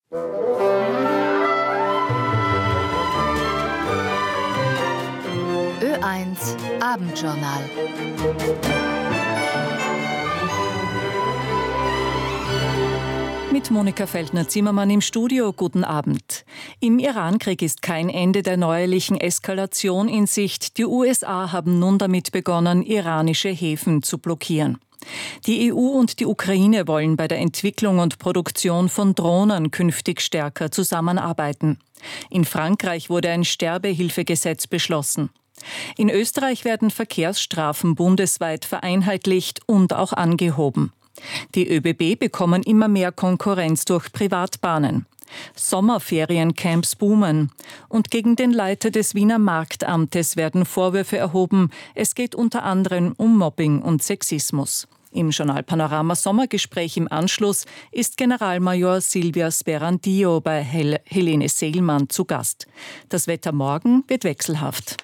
Ö1 Abendjournal. Mit Monika Feldner-Zimmermann im Studio. Guten Abend. Im Irankrieg ist kein Ende der neuerlichen Eskalation in Sicht. Die USA haben nun damit begonnen, iranische Häfen zu blockieren. Die EU und die Ukraine wollen bei der Entwicklung und Produktion von Drohnen künftig stärker zusammenarbeiten. In Frankreich wurde ein Sterbehilfegesetz beschlossen. In Österreich werden Verkehrsstrafen bundesweit vereinheitlicht und auch angehoben. Die ÖBB bekommen immer mehr Konkurrenz durch Privatbahnen. Sommerferiencamps boomen. Und gegen den Leiter des Wiener Marktamtes werden Vorwürfe erhoben. Es geht unter anderem um Mobbing und Sexismus. Im Journal Panorama Sommergespräch im Anschluss ist Generalmajor Silvia Sperandillo bei Helene Seelmann zu Gast. Das Wetter morgen wird wechselhaft.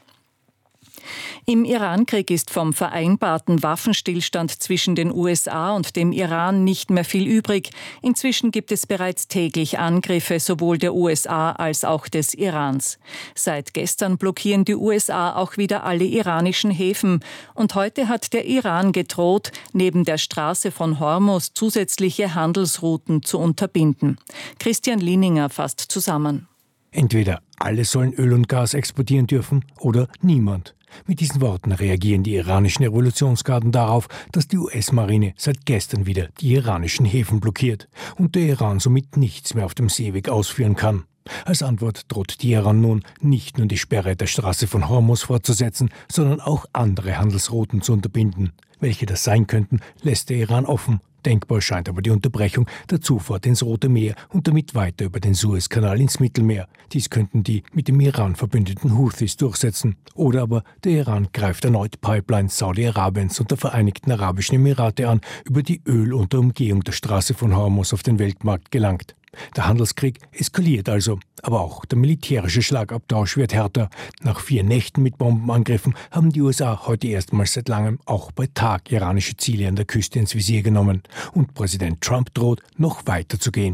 Im Irankrieg ist vom vereinbarten Waffenstillstand zwischen den USA und dem Iran nicht mehr viel übrig. Inzwischen gibt es bereits täglich Angriffe sowohl der USA als auch des Irans. Seit gestern blockieren die USA auch wieder alle iranischen Häfen. Und heute hat der Iran gedroht, neben der Straße von Hormuz zusätzliche Handelsrouten zu unterbinden. Christian Lininger fasst zusammen. Entweder alle sollen Öl und Gas exportieren dürfen oder niemand. Mit diesen Worten reagieren die iranischen Revolutionsgarden darauf, dass die US-Marine seit gestern wieder die iranischen Häfen blockiert und der Iran somit nichts mehr auf dem Seeweg ausführen kann. Als Antwort droht Teheran nun, nicht nur die Sperre der Straße von Hormuz fortzusetzen, sondern auch andere Handelsrouten zu unterbinden. Welche das sein könnten, lässt der Iran offen. Denkbar scheint aber die Unterbrechung der Zufahrt ins Rote Meer und damit weiter über den Suezkanal ins Mittelmeer. Dies könnten die mit dem Iran verbündeten Houthis durchsetzen. Oder aber der Iran greift erneut Pipelines Saudi-Arabiens und der Vereinigten Arabischen Emirate an, über die Öl unter Umgehung der Straße von Hormuz auf den Weltmarkt gelangt. Der Handelskrieg eskaliert also, aber auch der militärische Schlagabtausch wird härter. Nach 4 Nächten mit Bombenangriffen haben die USA heute erstmals seit langem auch bei Tag iranische Ziele an der Küste ins Visier genommen. Und Präsident Trump droht, noch weiter zu gehen.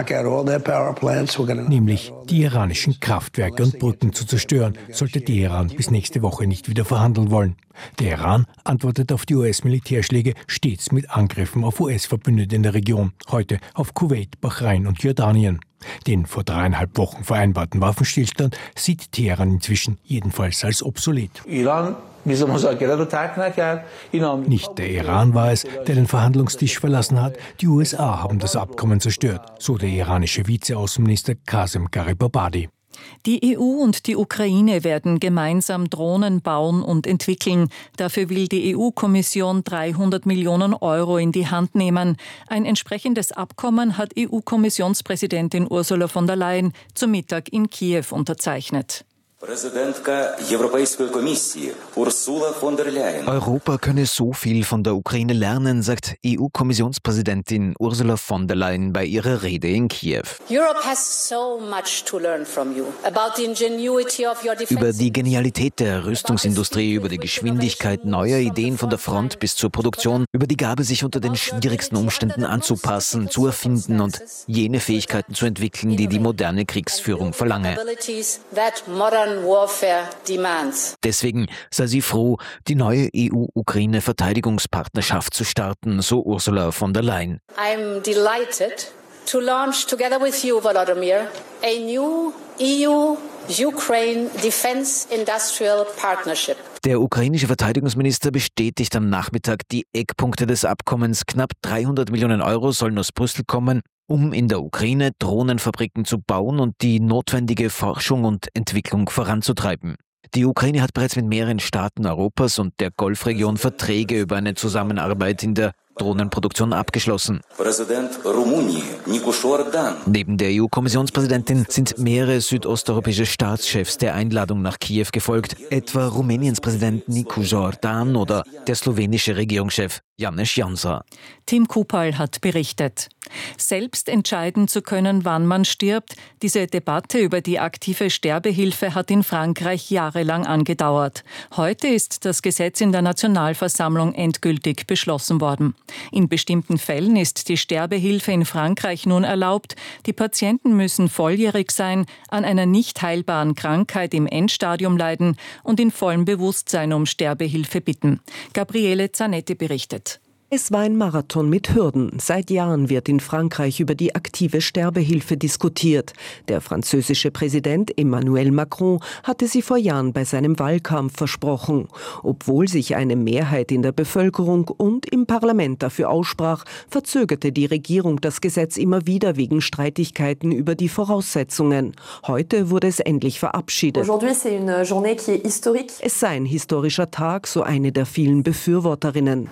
Nämlich die iranischen Kraftwerke und Brücken zu zerstören, sollte Teheran bis nächste Woche nicht wieder verhandeln wollen. Der Iran antwortet auf die US-Militärschläge stets mit Angriffen auf US-Verbündete in der Region, heute auf Kuwait, Bahrain und Jordanien. Den vor 3,5 Wochen vereinbarten Waffenstillstand sieht Teheran inzwischen jedenfalls als obsolet. Nicht der Iran war es, der den Verhandlungstisch verlassen hat. Die USA haben das Abkommen zerstört, so der iranische Vizeaußenminister Qasem Garibabadi. Die EU und die Ukraine werden gemeinsam Drohnen bauen und entwickeln. Dafür will die EU-Kommission 300 Millionen Euro in die Hand nehmen. Ein entsprechendes Abkommen hat EU-Kommissionspräsidentin Ursula von der Leyen zum Mittag in Kiew unterzeichnet. Europa könne so viel von der Ukraine lernen, sagt EU-Kommissionspräsidentin Ursula von der Leyen bei ihrer Rede in Kiew. Über die Genialität der Rüstungsindustrie, über die Geschwindigkeit neuer Ideen von der Front bis zur Produktion, über die Gabe, sich unter den schwierigsten Umständen anzupassen, zu erfinden und jene Fähigkeiten zu entwickeln, die die moderne Kriegsführung verlange. Deswegen sei sie froh, die neue EU-Ukraine-Verteidigungspartnerschaft zu starten, so Ursula von der Leyen. I'm delighted to launch together with you, Volodymyr, a new EU-Ukraine Defense Industrial Partnership. Der ukrainische Verteidigungsminister bestätigt am Nachmittag die Eckpunkte des Abkommens. Knapp 300 Millionen Euro sollen aus Brüssel kommen, um in der Ukraine Drohnenfabriken zu bauen und die notwendige Forschung und Entwicklung voranzutreiben. Die Ukraine hat bereits mit mehreren Staaten Europas und der Golfregion Verträge über eine Zusammenarbeit in der Drohnenproduktion abgeschlossen. Neben der EU-Kommissionspräsidentin sind mehrere südosteuropäische Staatschefs der Einladung nach Kiew gefolgt, etwa Rumäniens Präsident Nicu Jordan oder der slowenische Regierungschef Janez Janša. Tim Kupal hat berichtet. Selbst entscheiden zu können, wann man stirbt, diese Debatte über die aktive Sterbehilfe hat in Frankreich jahrelang angedauert. Heute ist das Gesetz in der Nationalversammlung endgültig beschlossen worden. In bestimmten Fällen ist die Sterbehilfe in Frankreich nun erlaubt. Die Patienten müssen volljährig sein, an einer nicht heilbaren Krankheit im Endstadium leiden und in vollem Bewusstsein um Sterbehilfe bitten. Gabriele Zanetti berichtet. Es war ein Marathon mit Hürden. Seit Jahren wird in Frankreich über die aktive Sterbehilfe diskutiert. Der französische Präsident Emmanuel Macron hatte sie vor Jahren bei seinem Wahlkampf versprochen. Obwohl sich eine Mehrheit in der Bevölkerung und im Parlament dafür aussprach, verzögerte die Regierung das Gesetz immer wieder wegen Streitigkeiten über die Voraussetzungen. Heute wurde es endlich verabschiedet. Es sei ein historischer Tag, so eine der vielen Befürworterinnen.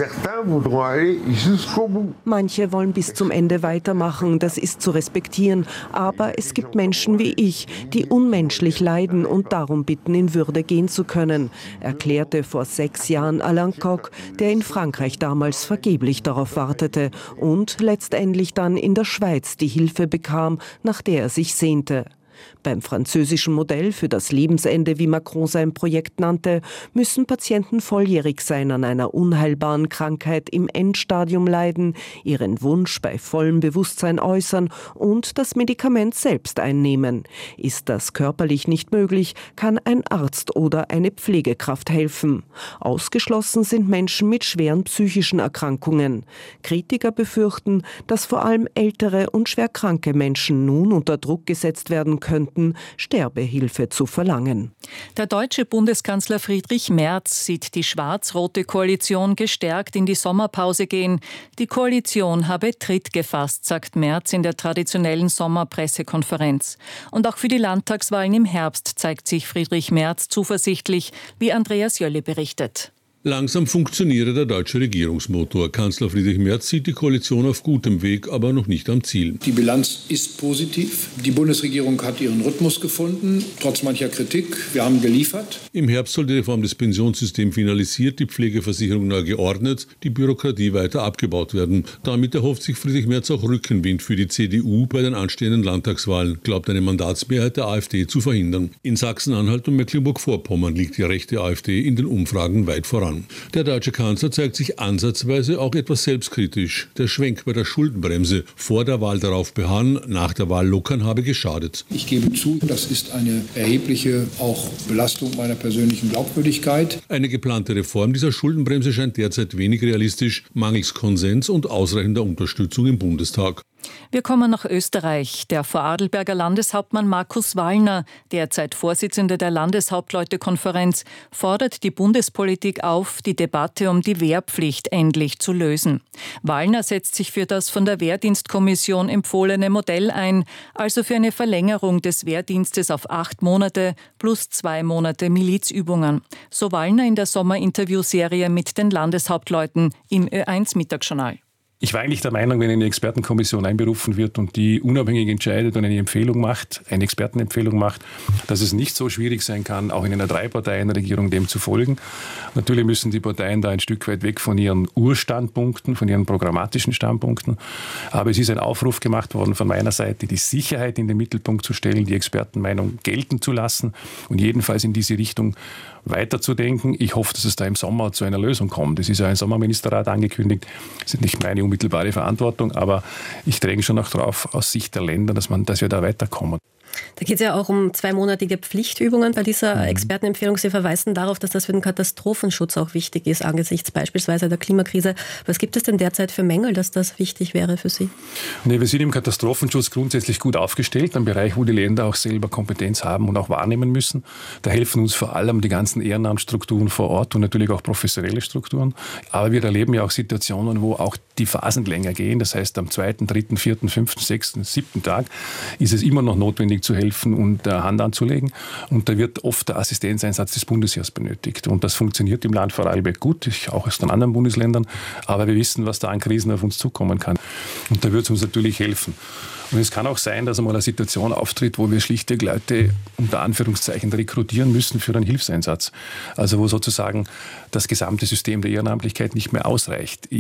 Manche wollen bis zum Ende weitermachen, das ist zu respektieren. Aber es gibt Menschen wie ich, die unmenschlich leiden und darum bitten, in Würde gehen zu können, erklärte vor 6 Jahren Alain Koch, der in Frankreich damals vergeblich darauf wartete und letztendlich dann in der Schweiz die Hilfe bekam, nach der er sich sehnte. Beim französischen Modell für das Lebensende, wie Macron sein Projekt nannte, müssen Patienten volljährig sein, an einer unheilbaren Krankheit im Endstadium leiden, ihren Wunsch bei vollem Bewusstsein äußern und das Medikament selbst einnehmen. Ist das körperlich nicht möglich, kann ein Arzt oder eine Pflegekraft helfen. Ausgeschlossen sind Menschen mit schweren psychischen Erkrankungen. Kritiker befürchten, dass vor allem ältere und schwerkranke Menschen nun unter Druck gesetzt werden könnten, Sterbehilfe zu verlangen. Der deutsche Bundeskanzler Friedrich Merz sieht die schwarz-rote Koalition gestärkt in die Sommerpause gehen. Die Koalition habe Tritt gefasst, sagt Merz in der traditionellen Sommerpressekonferenz. Und auch für die Landtagswahlen im Herbst zeigt sich Friedrich Merz zuversichtlich, wie Andreas Jölle berichtet. Langsam funktioniere der deutsche Regierungsmotor. Kanzler Friedrich Merz sieht die Koalition auf gutem Weg, aber noch nicht am Ziel. Die Bilanz ist positiv. Die Bundesregierung hat ihren Rhythmus gefunden, trotz mancher Kritik. Wir haben geliefert. Im Herbst soll die Reform des Pensionssystems finalisiert, die Pflegeversicherung neu geordnet, die Bürokratie weiter abgebaut werden. Damit erhofft sich Friedrich Merz auch Rückenwind für die CDU bei den anstehenden Landtagswahlen, glaubt eine Mandatsmehrheit der AfD zu verhindern. In Sachsen-Anhalt und Mecklenburg-Vorpommern liegt die rechte AfD in den Umfragen weit voran. Der deutsche Kanzler zeigt sich ansatzweise auch etwas selbstkritisch. Der Schwenk bei der Schuldenbremse, vor der Wahl darauf beharren, nach der Wahl lockern, habe geschadet. Ich gebe zu, das ist eine erhebliche auch Belastung meiner persönlichen Glaubwürdigkeit. Eine geplante Reform dieser Schuldenbremse scheint derzeit wenig realistisch, mangels Konsens und ausreichender Unterstützung im Bundestag. Wir kommen nach Österreich. Der Vorarlberger Landeshauptmann Markus Wallner, derzeit Vorsitzender der Landeshauptleutekonferenz, fordert die Bundespolitik auf, die Debatte um die Wehrpflicht endlich zu lösen. Wallner setzt sich für das von der Wehrdienstkommission empfohlene Modell ein, also für eine Verlängerung des Wehrdienstes auf 8 Monate plus 2 Monate Milizübungen. So Wallner in der Sommerinterviewserie mit den Landeshauptleuten im Ö1-Mittagsjournal. Ich war eigentlich der Meinung, wenn eine Expertenkommission einberufen wird und die unabhängig entscheidet und eine Empfehlung macht, eine Expertenempfehlung macht, dass es nicht so schwierig sein kann, auch in einer 3-Parteien-Regierung dem zu folgen. Natürlich müssen die Parteien da ein Stück weit weg von ihren Urstandpunkten, von ihren programmatischen Standpunkten. Aber es ist ein Aufruf gemacht worden von meiner Seite, die Sicherheit in den Mittelpunkt zu stellen, die Expertenmeinung gelten zu lassen und jedenfalls in diese Richtung weiterzudenken. Ich hoffe, dass es da im Sommer zu einer Lösung kommt. Es ist ja ein Sommerministerrat angekündigt. Das ist nicht meine unmittelbare Verantwortung, aber ich dränge schon noch darauf, aus Sicht der Länder, dass wir da weiterkommen. Da geht es ja auch um 2-monatige Pflichtübungen bei dieser Expertenempfehlung. Sie verweisen darauf, dass das für den Katastrophenschutz auch wichtig ist, angesichts beispielsweise der Klimakrise. Was gibt es denn derzeit für Mängel, dass das wichtig wäre für Sie? Nee, wir sind im Katastrophenschutz grundsätzlich gut aufgestellt, ein Bereich, wo die Länder auch selber Kompetenz haben und auch wahrnehmen müssen. Da helfen uns vor allem die ganzen Ehrenamtsstrukturen vor Ort und natürlich auch professionelle Strukturen. Aber wir erleben ja auch Situationen, wo auch die Phasen länger gehen. Das heißt, am 2., 3., 4., 5., 6., 7. Tag ist es immer noch notwendig zu helfen und Hand anzulegen. Und da wird oft der Assistenzeinsatz des Bundesheers benötigt. Und das funktioniert im Land Vorarlberg gut, auch aus den anderen Bundesländern. Aber wir wissen, was da an Krisen auf uns zukommen kann. Und da wird es uns natürlich helfen. Und es kann auch sein, dass einmal eine Situation auftritt, wo wir schlichtweg Leute unter Anführungszeichen rekrutieren müssen für einen Hilfseinsatz. Also wo sozusagen das gesamte System der Ehrenamtlichkeit nicht mehr ausreicht. Ich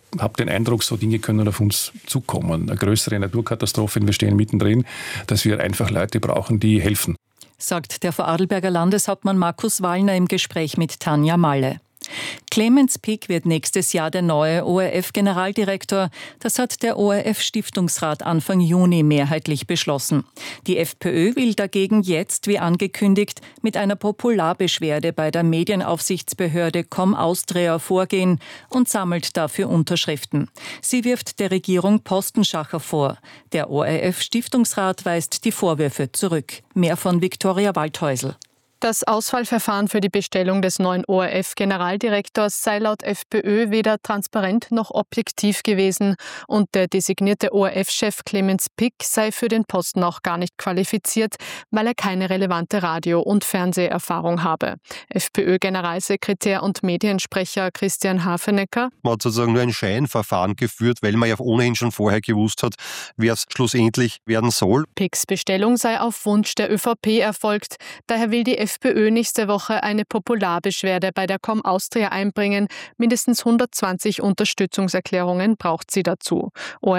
habe den Eindruck, so Dinge können auf uns zukommen. Eine größere Naturkatastrophe, wir stehen mittendrin, dass wir einfach Leute brauchen, die helfen. Sagt der Vorarlberger Landeshauptmann Markus Wallner im Gespräch mit Tanja Malle. Clemens Pick wird nächstes Jahr der neue ORF-Generaldirektor. Das hat der ORF-Stiftungsrat Anfang Juni mehrheitlich beschlossen. Die FPÖ will dagegen jetzt, wie angekündigt, mit einer Popularbeschwerde bei der Medienaufsichtsbehörde ComAustria vorgehen und sammelt dafür Unterschriften. Sie wirft der Regierung Postenschacher vor. Der ORF-Stiftungsrat weist die Vorwürfe zurück. Mehr von Viktoria Waldhäusl. Das Auswahlverfahren für die Bestellung des neuen ORF-Generaldirektors sei laut FPÖ weder transparent noch objektiv gewesen und der designierte ORF-Chef Clemens Pick sei für den Posten auch gar nicht qualifiziert, weil er keine relevante Radio- und Fernseherfahrung habe. FPÖ-Generalsekretär und Mediensprecher Christian Hafenecker: Man hat sozusagen nur ein Scheinverfahren geführt, weil man ja ohnehin schon vorher gewusst hat, wer es schlussendlich werden soll. Picks Bestellung sei auf Wunsch der ÖVP erfolgt. Daher will die FPÖ nächste Woche eine Popularbeschwerde bei der ComAustria einbringen. Mindestens 120 Unterstützungserklärungen braucht sie dazu.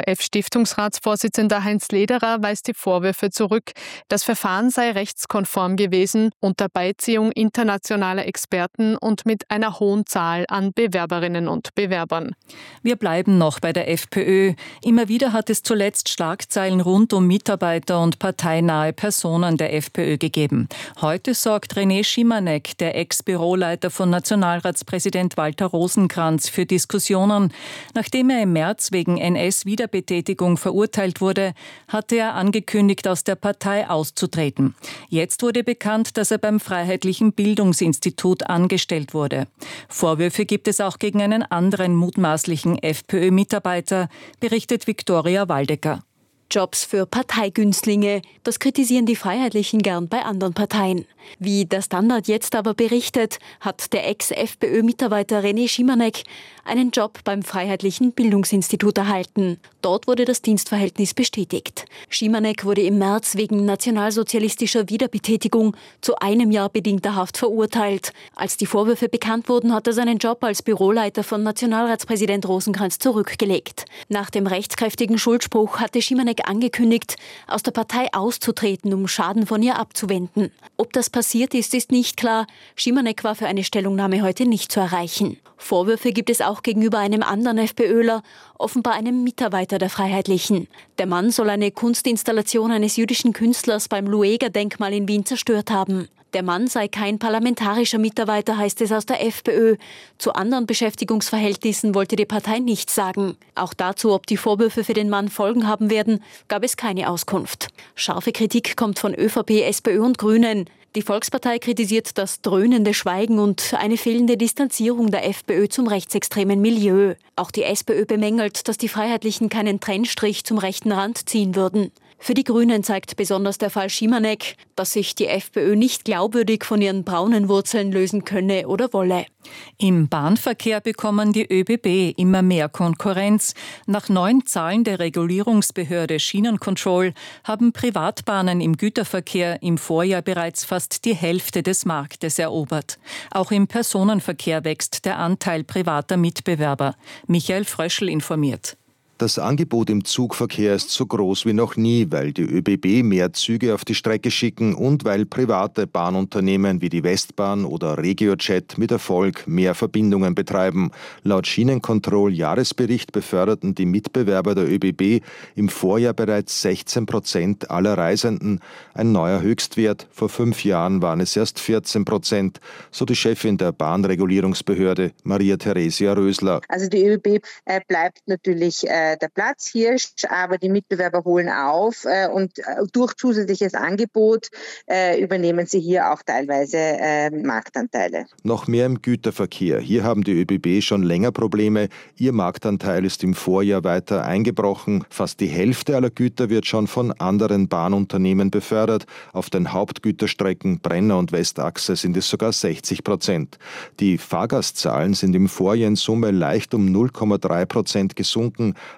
ORF-Stiftungsratsvorsitzender Heinz Lederer weist die Vorwürfe zurück. Das Verfahren sei rechtskonform gewesen, unter Beiziehung internationaler Experten und mit einer hohen Zahl an Bewerberinnen und Bewerbern. Wir bleiben noch bei der FPÖ. Immer wieder hat es zuletzt Schlagzeilen rund um Mitarbeiter und parteinahe Personen der FPÖ gegeben. Heute sorgt René Schimanek, der Ex-Büroleiter von Nationalratspräsident Walter Rosenkranz, für Diskussionen. Nachdem er im März wegen NS-Wiederbetätigung verurteilt wurde, hatte er angekündigt, aus der Partei auszutreten. Jetzt wurde bekannt, dass er beim Freiheitlichen Bildungsinstitut angestellt wurde. Vorwürfe gibt es auch gegen einen anderen mutmaßlichen FPÖ-Mitarbeiter, berichtet Viktoria Waldecker. Jobs für Parteigünstlinge, das kritisieren die Freiheitlichen gern bei anderen Parteien. Wie der Standard jetzt aber berichtet, hat der Ex-FPÖ-Mitarbeiter René Schimanek einen Job beim Freiheitlichen Bildungsinstitut erhalten. Dort wurde das Dienstverhältnis bestätigt. Schimanek wurde im März wegen nationalsozialistischer Wiederbetätigung zu 1 Jahr bedingter Haft verurteilt. Als die Vorwürfe bekannt wurden, hat er seinen Job als Büroleiter von Nationalratspräsident Rosenkranz zurückgelegt. Nach dem rechtskräftigen Schuldspruch hatte Schimanek angekündigt, aus der Partei auszutreten, um Schaden von ihr abzuwenden. Ob das passiert ist, ist nicht klar. Schimanek war für eine Stellungnahme heute nicht zu erreichen. Vorwürfe gibt es auch gegenüber einem anderen FPÖler, offenbar einem Mitarbeiter der Freiheitlichen. Der Mann soll eine Kunstinstallation eines jüdischen Künstlers beim Lueger-Denkmal in Wien zerstört haben. Der Mann sei kein parlamentarischer Mitarbeiter, heißt es aus der FPÖ. Zu anderen Beschäftigungsverhältnissen wollte die Partei nichts sagen. Auch dazu, ob die Vorwürfe für den Mann Folgen haben werden, gab es keine Auskunft. Scharfe Kritik kommt von ÖVP, SPÖ und Grünen. Die Volkspartei kritisiert das dröhnende Schweigen und eine fehlende Distanzierung der FPÖ zum rechtsextremen Milieu. Auch die SPÖ bemängelt, dass die Freiheitlichen keinen Trennstrich zum rechten Rand ziehen würden. Für die Grünen zeigt besonders der Fall Schimanek, dass sich die FPÖ nicht glaubwürdig von ihren braunen Wurzeln lösen könne oder wolle. Im Bahnverkehr bekommen die ÖBB immer mehr Konkurrenz. Nach neuen Zahlen der Regulierungsbehörde Schienencontrol haben Privatbahnen im Güterverkehr im Vorjahr bereits fast die Hälfte des Marktes erobert. Auch im Personenverkehr wächst der Anteil privater Mitbewerber. Michael Fröschl informiert. Das Angebot im Zugverkehr ist so groß wie noch nie, weil die ÖBB mehr Züge auf die Strecke schicken und weil private Bahnunternehmen wie die Westbahn oder RegioJet mit Erfolg mehr Verbindungen betreiben. Laut Schienencontrol-Jahresbericht beförderten die Mitbewerber der ÖBB im Vorjahr bereits 16% aller Reisenden. Ein neuer Höchstwert. Vor 5 Jahren waren es erst 14%, so die Chefin der Bahnregulierungsbehörde, Maria Theresia Rösler. Also die ÖBB bleibt natürlich der Platzhirsch, aber die Mitbewerber holen auf und durch zusätzliches Angebot übernehmen sie hier auch teilweise Marktanteile. Noch mehr im Güterverkehr. Hier haben die ÖBB schon länger Probleme. Ihr Marktanteil ist im Vorjahr weiter eingebrochen. Fast die Hälfte aller Güter wird schon von anderen Bahnunternehmen befördert. Auf den Hauptgüterstrecken Brenner und Westachse sind es sogar 60%. Die Fahrgastzahlen sind im Vorjahr in Summe leicht um 0,3% gesunken.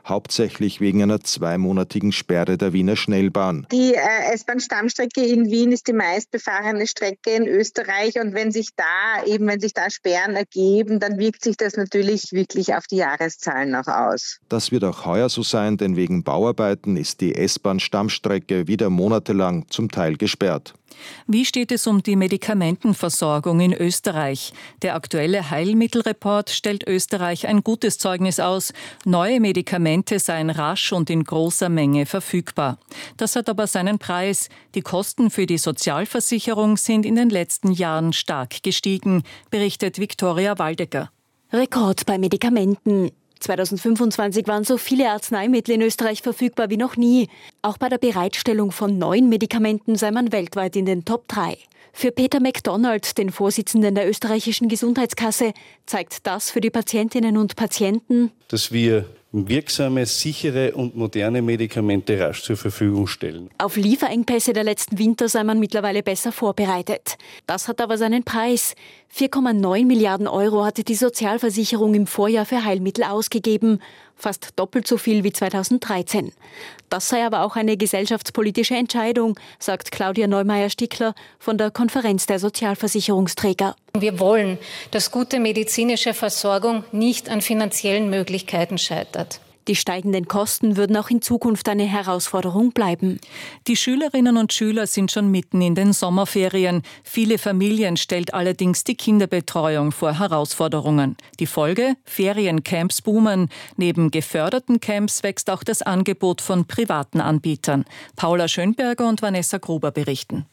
hauptsächlich wegen einer 2-monatigen Sperre der Wiener Schnellbahn. Die S-Bahn-Stammstrecke in Wien ist die meistbefahrene Strecke in Österreich und wenn sich da Sperren ergeben, dann wirkt sich das natürlich wirklich auf die Jahreszahlen auch aus. Das wird auch heuer so sein, denn wegen Bauarbeiten ist die S-Bahn-Stammstrecke wieder monatelang zum Teil gesperrt. Wie steht es um die Medikamentenversorgung in Österreich? Der aktuelle Heilmittelreport stellt Österreich ein gutes Zeugnis aus. Neue Medikamente seien rasch und in großer Menge verfügbar. Das hat aber seinen Preis. Die Kosten für die Sozialversicherung sind in den letzten Jahren stark gestiegen, berichtet Viktoria Waldecker. Rekord bei Medikamenten. 2025 waren so viele Arzneimittel in Österreich verfügbar wie noch nie. Auch bei der Bereitstellung von neuen Medikamenten sei man weltweit in den Top 3. Für Peter MacDonald, den Vorsitzenden der österreichischen Gesundheitskasse, zeigt das für die Patientinnen und Patienten, dass wir wirksame, sichere und moderne Medikamente rasch zur Verfügung stellen. Auf Lieferengpässe der letzten Winter sei man mittlerweile besser vorbereitet. Das hat aber seinen Preis. 4,9 Milliarden Euro hatte die Sozialversicherung im Vorjahr für Heilmittel ausgegeben. Fast doppelt so viel wie 2013. Das sei aber auch eine gesellschaftspolitische Entscheidung, sagt Claudia Neumeier-Stickler von der Konferenz der Sozialversicherungsträger. Wir wollen, dass gute medizinische Versorgung nicht an finanziellen Möglichkeiten scheitert. Die steigenden Kosten würden auch in Zukunft eine Herausforderung bleiben. Die Schülerinnen und Schüler sind schon mitten in den Sommerferien. Viele Familien stellt allerdings die Kinderbetreuung vor Herausforderungen. Die Folge? Feriencamps boomen. Neben geförderten Camps wächst auch das Angebot von privaten Anbietern. Paula Schönberger und Vanessa Gruber berichten.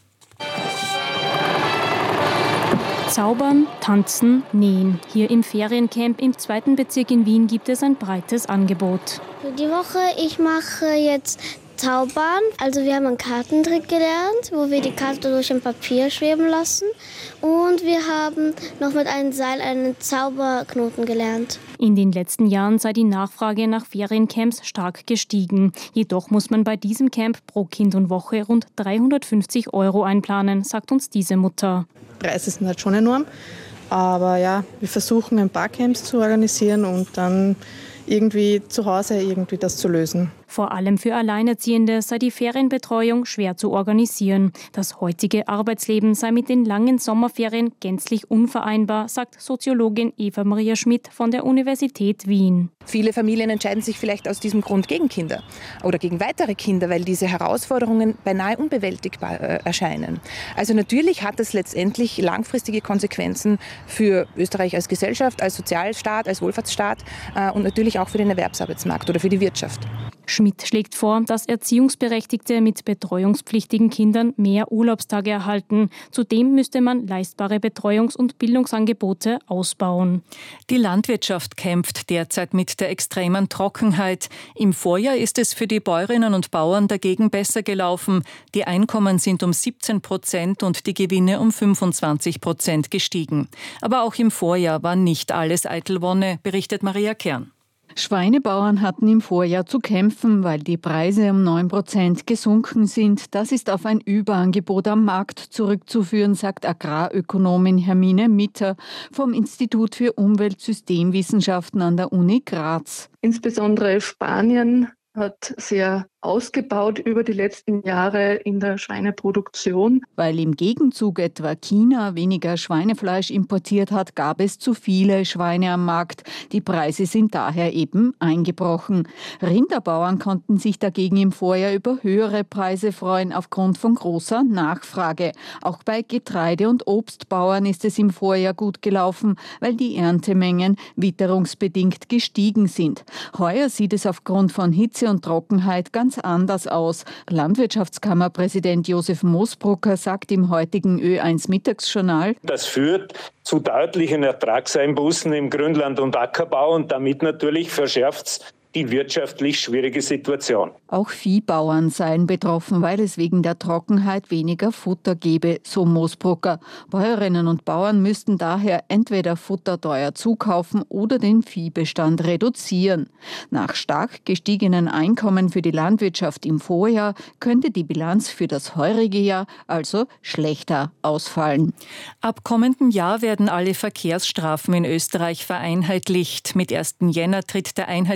Zaubern, tanzen, nähen. Hier im Feriencamp im 2. Bezirk in Wien gibt es ein breites Angebot. Die Woche, ich mache jetzt Zaubern. Also wir haben einen Kartentrick gelernt, wo wir die Karte durch ein Papier schweben lassen. Und wir haben noch mit einem Seil einen Zauberknoten gelernt. In den letzten Jahren sei die Nachfrage nach Feriencamps stark gestiegen. Jedoch muss man bei diesem Camp pro Kind und Woche rund 350 € einplanen, sagt uns diese Mutter. Preise sind halt schon enorm, aber ja, wir versuchen ein paar Camps zu organisieren und dann irgendwie zu Hause das zu lösen. Vor allem für Alleinerziehende sei die Ferienbetreuung schwer zu organisieren. Das heutige Arbeitsleben sei mit den langen Sommerferien gänzlich unvereinbar, sagt Soziologin Eva Maria Schmidt von der Universität Wien. Viele Familien entscheiden sich vielleicht aus diesem Grund gegen Kinder oder gegen weitere Kinder, weil diese Herausforderungen beinahe unbewältigbar erscheinen. Also natürlich hat es letztendlich langfristige Konsequenzen für Österreich als Gesellschaft, als Sozialstaat, als Wohlfahrtsstaat und natürlich auch für den Erwerbsarbeitsmarkt oder für die Wirtschaft. Schmidt schlägt vor, dass Erziehungsberechtigte mit betreuungspflichtigen Kindern mehr Urlaubstage erhalten. Zudem müsste man leistbare Betreuungs- und Bildungsangebote ausbauen. Die Landwirtschaft kämpft derzeit mit der extremen Trockenheit. Im Vorjahr ist es für die Bäuerinnen und Bauern dagegen besser gelaufen. Die Einkommen sind um 17% und die Gewinne um 25% gestiegen. Aber auch im Vorjahr war nicht alles eitel Wonne, berichtet Maria Kern. Schweinebauern hatten im Vorjahr zu kämpfen, weil die Preise um 9% gesunken sind. Das ist auf ein Überangebot am Markt zurückzuführen, sagt Agrarökonomin Hermine Mitter vom Institut für Umweltsystemwissenschaften an der Uni Graz. Insbesondere Spanien hat sehr ausgebaut über die letzten Jahre in der Schweineproduktion. Weil im Gegenzug etwa China weniger Schweinefleisch importiert hat, gab es zu viele Schweine am Markt. Die Preise sind daher eben eingebrochen. Rinderbauern konnten sich dagegen im Vorjahr über höhere Preise freuen aufgrund von großer Nachfrage. Auch bei Getreide- und Obstbauern ist es im Vorjahr gut gelaufen, weil die Erntemengen witterungsbedingt gestiegen sind. Heuer sieht es aufgrund von Hitze und Trockenheit ganz anders aus. Landwirtschaftskammerpräsident Josef Moosbrucker sagt im heutigen Ö1 Mittagsjournal: Das führt zu deutlichen Ertragseinbußen im Grünland- und Ackerbau und damit natürlich verschärft es die wirtschaftlich schwierige Situation. Auch Viehbauern seien betroffen, weil es wegen der Trockenheit weniger Futter gebe, so Moosbrucker. Bäuerinnen und Bauern müssten daher entweder Futter teuer zukaufen oder den Viehbestand reduzieren. Nach stark gestiegenen Einkommen für die Landwirtschaft im Vorjahr könnte die Bilanz für das heurige Jahr also schlechter ausfallen. Ab kommendem Jahr werden alle Verkehrsstrafen in Österreich vereinheitlicht. Mit 1. Jänner tritt der einheitliche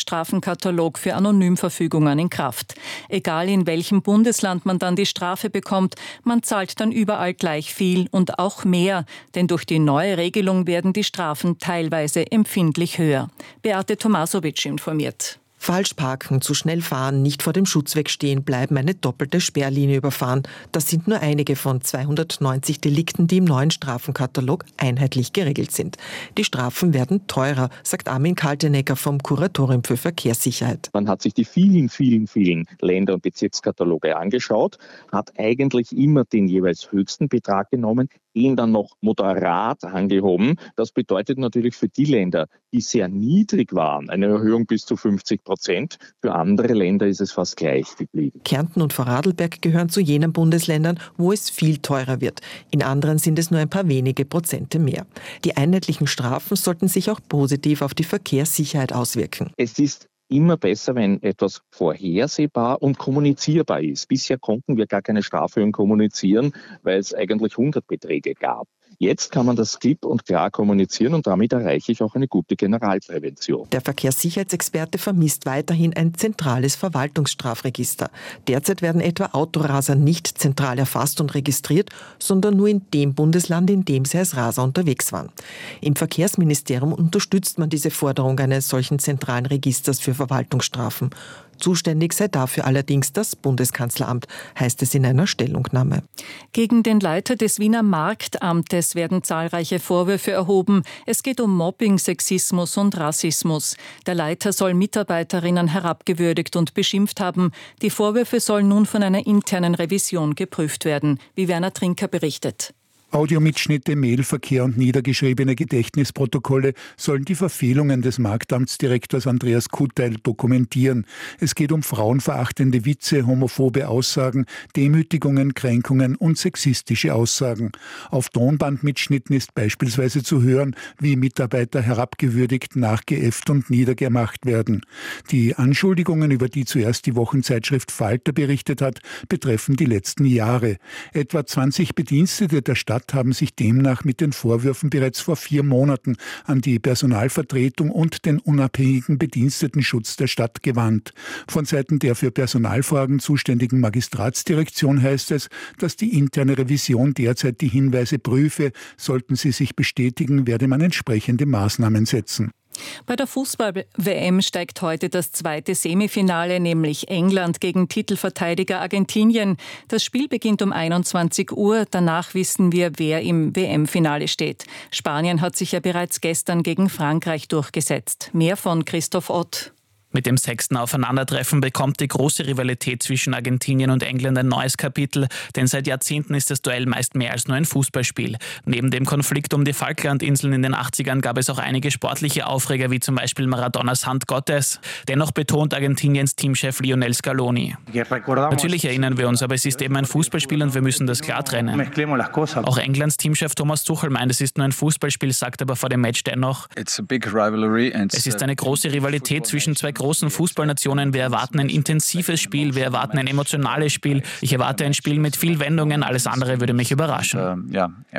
Strafenkatalog für Anonymverfügungen in Kraft. Egal in welchem Bundesland man dann die Strafe bekommt, man zahlt dann überall gleich viel und auch mehr, denn durch die neue Regelung werden die Strafen teilweise empfindlich höher. Beate Tomasovic informiert. Falsch parken, zu schnell fahren, nicht vor dem Schutzweg stehen bleiben, eine doppelte Sperrlinie überfahren. Das sind nur einige von 290 Delikten, die im neuen Strafenkatalog einheitlich geregelt sind. Die Strafen werden teurer, sagt Armin Kaltenecker vom Kuratorium für Verkehrssicherheit. Man hat sich die vielen Länder- und Bezirkskataloge angeschaut, hat eigentlich immer den jeweils höchsten Betrag genommen, ihn dann noch moderat angehoben. Das bedeutet natürlich für die Länder, die sehr niedrig waren, eine Erhöhung bis zu 50%. Für andere Länder ist es fast gleich geblieben. Kärnten und Vorarlberg gehören zu jenen Bundesländern, wo es viel teurer wird. In anderen sind es nur ein paar wenige Prozente mehr. Die einheitlichen Strafen sollten sich auch positiv auf die Verkehrssicherheit auswirken. Es ist immer besser, wenn etwas vorhersehbar und kommunizierbar ist. Bisher konnten wir gar keine Strafhöhen kommunizieren, weil es eigentlich 100 Beträge gab. Jetzt kann man das klipp und klar kommunizieren und damit erreiche ich auch eine gute Generalprävention. Der Verkehrssicherheitsexperte vermisst weiterhin ein zentrales Verwaltungsstrafregister. Derzeit werden etwa Autoraser nicht zentral erfasst und registriert, sondern nur in dem Bundesland, in dem sie als Raser unterwegs waren. Im Verkehrsministerium unterstützt man diese Forderung eines solchen zentralen Registers für Verwaltungsstrafen. Zuständig sei dafür allerdings das Bundeskanzleramt, heißt es in einer Stellungnahme. Gegen den Leiter des Wiener Marktamtes werden zahlreiche Vorwürfe erhoben. Es geht um Mobbing, Sexismus und Rassismus. Der Leiter soll Mitarbeiterinnen herabgewürdigt und beschimpft haben. Die Vorwürfe sollen nun von einer internen Revision geprüft werden, wie Werner Trinker berichtet. Audiomitschnitte, Mailverkehr und niedergeschriebene Gedächtnisprotokolle sollen die Verfehlungen des Marktamtsdirektors Andreas Kuteil dokumentieren. Es geht um frauenverachtende Witze, homophobe Aussagen, Demütigungen, Kränkungen und sexistische Aussagen. Auf Tonbandmitschnitten ist beispielsweise zu hören, wie Mitarbeiter herabgewürdigt, nachgeäfft und niedergemacht werden. Die Anschuldigungen, über die zuerst die Wochenzeitschrift Falter berichtet hat, betreffen die letzten Jahre. Etwa 20 Bedienstete der Stadt haben sich demnach mit den Vorwürfen bereits vor 4 Monaten an die Personalvertretung und den unabhängigen Bedienstetenschutz der Stadt gewandt. Von Seiten der für Personalfragen zuständigen Magistratsdirektion heißt es, dass die interne Revision derzeit die Hinweise prüfe. Sollten sie sich bestätigen, werde man entsprechende Maßnahmen setzen. Bei der Fußball-WM steigt heute das zweite Semifinale, nämlich England gegen Titelverteidiger Argentinien. Das Spiel beginnt um 21 Uhr. Danach wissen wir, wer im WM-Finale steht. Spanien hat sich ja bereits gestern gegen Frankreich durchgesetzt. Mehr von Christoph Ott. Mit dem 6. Aufeinandertreffen bekommt die große Rivalität zwischen Argentinien und England ein neues Kapitel, denn seit Jahrzehnten ist das Duell meist mehr als nur ein Fußballspiel. Neben dem Konflikt um die Falklandinseln in den 80ern gab es auch einige sportliche Aufreger, wie zum Beispiel Maradonas Hand Gottes. Dennoch betont Argentiniens Teamchef Lionel Scaloni: Natürlich erinnern wir uns, aber es ist eben ein Fußballspiel und wir müssen das klar trennen. Auch Englands Teamchef Thomas Tuchel meint, es ist nur ein Fußballspiel, sagt aber vor dem Match dennoch: Es ist eine große Rivalität zwischen zwei großen Fußballnationen. Wir erwarten ein intensives Spiel, wir erwarten ein emotionales Spiel. Ich erwarte ein Spiel mit viel Wendungen, alles andere würde mich überraschen.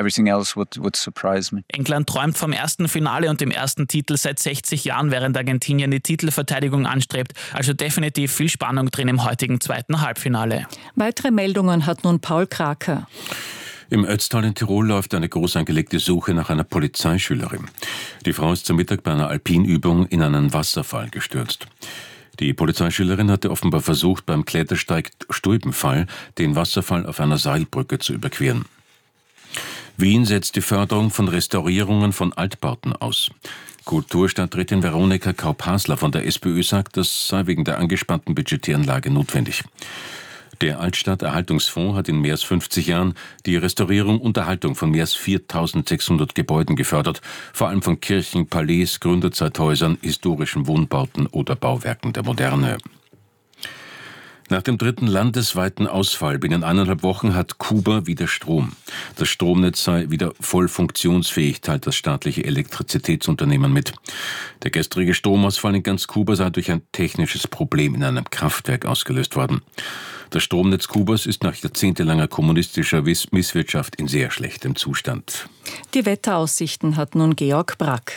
England träumt vom ersten Finale und dem ersten Titel seit 60 Jahren, während Argentinien die Titelverteidigung anstrebt. Also definitiv viel Spannung drin im heutigen zweiten Halbfinale. Weitere Meldungen hat nun Paul Kraker. Im Ötztal in Tirol läuft eine groß angelegte Suche nach einer Polizeischülerin. Die Frau ist zum Mittag bei einer Alpinübung in einen Wasserfall gestürzt. Die Polizeischülerin hatte offenbar versucht, beim Klettersteig Stulpenfall den Wasserfall auf einer Seilbrücke zu überqueren. Wien setzt die Förderung von Restaurierungen von Altbauten aus. Kulturstadträtin Veronika Kaup-Hasler von der SPÖ sagt, das sei wegen der angespannten budgetären Lage notwendig. Der Altstadterhaltungsfonds hat in mehr als 50 Jahren die Restaurierung und Erhaltung von mehr als 4.600 Gebäuden gefördert, vor allem von Kirchen, Palais, Gründerzeithäusern, historischen Wohnbauten oder Bauwerken der Moderne. Nach dem 3. landesweiten Ausfall binnen 1,5 Wochen hat Kuba wieder Strom. Das Stromnetz sei wieder voll funktionsfähig, teilt das staatliche Elektrizitätsunternehmen mit. Der gestrige Stromausfall in ganz Kuba sei durch ein technisches Problem in einem Kraftwerk ausgelöst worden. Das Stromnetz Kubas ist nach jahrzehntelanger kommunistischer Misswirtschaft in sehr schlechtem Zustand. Die Wetteraussichten hat nun Georg Brack.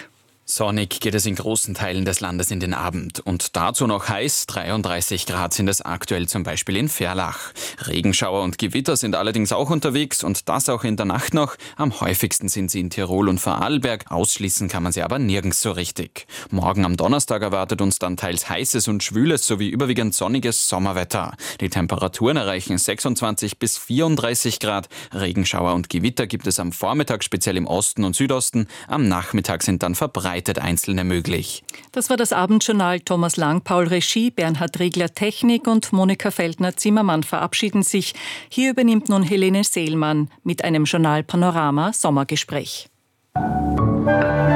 Sonnig geht es in großen Teilen des Landes in den Abend und dazu noch heiß, 33 Grad sind es aktuell zum Beispiel in Verlach. Regenschauer und Gewitter sind allerdings auch unterwegs und das auch in der Nacht noch. Am häufigsten sind sie in Tirol und Vorarlberg, ausschließen kann man sie aber nirgends so richtig. Morgen am Donnerstag erwartet uns dann teils heißes und schwüles sowie überwiegend sonniges Sommerwetter. Die Temperaturen erreichen 26 bis 34 Grad. Regenschauer und Gewitter gibt es am Vormittag speziell im Osten und Südosten. Am Nachmittag sind dann verbreitet einzelne möglich. Das war das Abendjournal. Thomas Lang, Paul Regie, Bernhard Riegler Technik und Monika Feldner-Zimmermann verabschieden sich. Hier übernimmt nun Helene Seelmann mit einem Journal Panorama Sommergespräch.